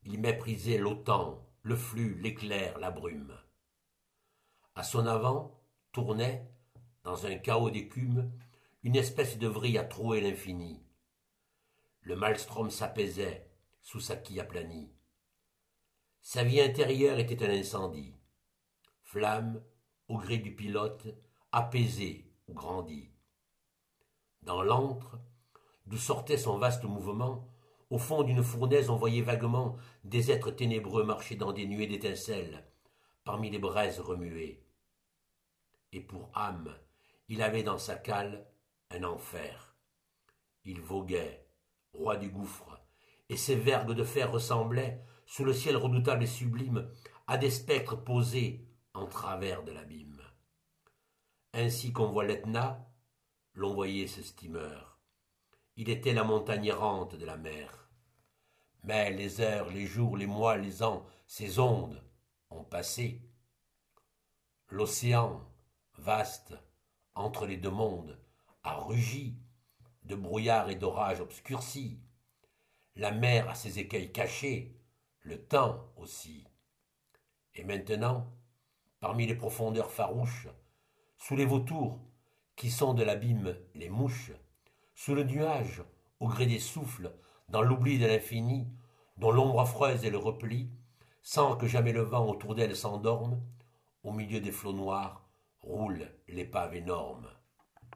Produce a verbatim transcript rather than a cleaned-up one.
Il méprisait l'autan, le flux, l'éclair, la brume. À son avant tournait, dans un chaos d'écume, une espèce de vrille à trouer l'infini. Le maelstrom s'apaisait sous sa quille aplanie. Sa vie intérieure était un incendie. Flamme, au gré du pilote, apaisée ou grandie. Dans l'antre, d'où sortait son vaste mouvement, au fond d'une fournaise on voyait vaguement des êtres ténébreux marcher dans des nuées d'étincelles, parmi les braises remuées. Et pour âme, il avait dans sa cale un enfer. Il voguait, roi du gouffre, et ses vergues de fer ressemblaient, sous le ciel redoutable et sublime, à des spectres posés en travers de l'abîme. Ainsi qu'on voit l'Etna, l'on voyait ce steamer. Il était la montagne errante de la mer. Mais les heures, les jours, les mois, les ans, ces ondes ont passé. L'océan, vaste, entre les deux mondes, a rugi, de brouillard et d'orage obscurci. La mer a ses écueils cachés, le temps aussi. Et maintenant, parmi les profondeurs farouches, sous les vautours, qui sont de l'abîme les mouches, sous le nuage, au gré des souffles, dans l'oubli de l'infini, dont l'ombre affreuse est le repli, sans que jamais le vent autour d'elle s'endorme, au milieu des flots noirs, roulent l'épave énorme.